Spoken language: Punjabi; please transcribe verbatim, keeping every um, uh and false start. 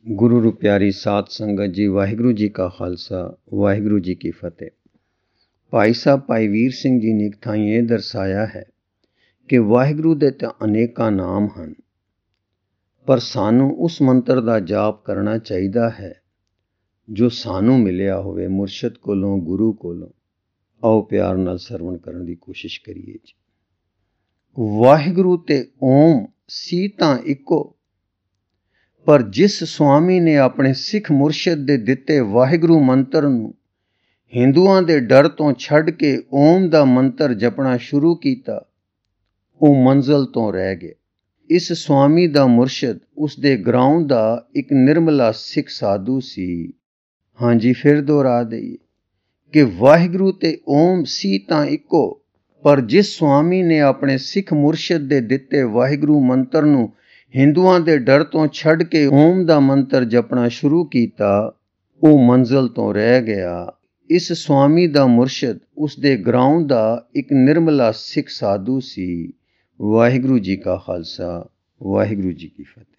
ਗੁਰੂ ਰੂ ਪਿਆਰੀ ਸਾਧ ਸੰਗਤ ਜੀ, ਵਾਹਿਗੁਰੂ ਜੀ ਕਾ ਖਾਲਸਾ, ਵਾਹਿਗੁਰੂ ਜੀ ਕੀ ਫਤਿਹ। ਭਾਈ ਸਾਹਿਬ ਭਾਈ ਵੀਰ ਸਿੰਘ ਜੀ ਨੇ ਇੱਕ ਥਾਂ ਇਹ ਦਰਸਾਇਆ ਹੈ ਕਿ ਵਾਹਿਗੁਰੂ ਦੇ ਤਾਂ ਅਨੇਕਾਂ ਨਾਮ ਹਨ, ਪਰ ਸਾਨੂੰ ਉਸ ਮੰਤਰ ਦਾ ਜਾਪ ਕਰਨਾ ਚਾਹੀਦਾ ਹੈ ਜੋ ਸਾਨੂੰ ਮਿਲਿਆ ਹੋਵੇ ਮੁਰਸ਼ਦ ਕੋਲੋਂ, ਗੁਰੂ ਕੋਲੋਂ। ਆਓ ਪਿਆਰ ਨਾਲ ਸਰਵਣ ਕਰਨ ਦੀ ਕੋਸ਼ਿਸ਼ ਕਰੀਏ ਜੀ। ਵਾਹਿਗੁਰੂ ਤੇ ਓਮ ਸੀ ਤਾਂ ਇੱਕੋ, ਪਰ ਜਿਸ ਸੁਆਮੀ ਨੇ ਆਪਣੇ ਸਿੱਖ ਮੁਰਸ਼ਦ ਦੇ ਦਿੱਤੇ ਵਾਹਿਗੁਰੂ ਮੰਤਰ ਨੂੰ ਹਿੰਦੂਆਂ ਦੇ ਡਰ ਤੋਂ ਛੱਡ ਕੇ ਓਮ ਦਾ ਮੰਤਰ ਜਪਣਾ ਸ਼ੁਰੂ ਕੀਤਾ, ਉਹ ਮੰਜ਼ਲ ਤੋਂ ਰਹਿ ਗਿਆ। ਇਸ ਸੁਆਮੀ ਦਾ ਮੁਰਸ਼ਦ ਉਸ ਦੇ ਗਰਾਉਂ ਦਾ ਇੱਕ ਨਿਰਮਲਾ ਸਿੱਖ ਸਾਧੂ ਸੀ। ਹਾਂਜੀ, ਫਿਰ ਦੁਹਰਾ ਦਈਏ ਕਿ ਵਾਹਿਗੁਰੂ ਤੇ ਓਮ ਸੀ ਤਾਂ ਇੱਕੋ, ਪਰ ਜਿਸ ਸੁਆਮੀ ਨੇ ਆਪਣੇ ਸਿੱਖ ਮੁਰਸ਼ਦ ਦੇ ਦਿੱਤੇ ਵਾਹਿਗੁਰੂ ਮੰਤਰ ਨੂੰ ਹਿੰਦੂਆਂ ਦੇ ਡਰ ਤੋਂ ਛੱਡ ਕੇ ਓਮ ਦਾ ਮੰਤਰ ਜਪਣਾ ਸ਼ੁਰੂ ਕੀਤਾ, ਉਹ ਮੰਜ਼ਲ ਤੋਂ ਰਹਿ ਗਿਆ। ਇਸ ਸੁਆਮੀ ਦਾ ਮੁਰਸ਼ਦ ਉਸ ਦੇ ਗਰਾਉਂ ਦਾ ਇੱਕ ਨਿਰਮਲਾ ਸਿੱਖ ਸਾਧੂ ਸੀ। ਵਾਹਿਗੁਰੂ ਜੀ ਕਾ ਖਾਲਸਾ, ਵਾਹਿਗੁਰੂ ਜੀ ਕੀ ਫਤਿਹ।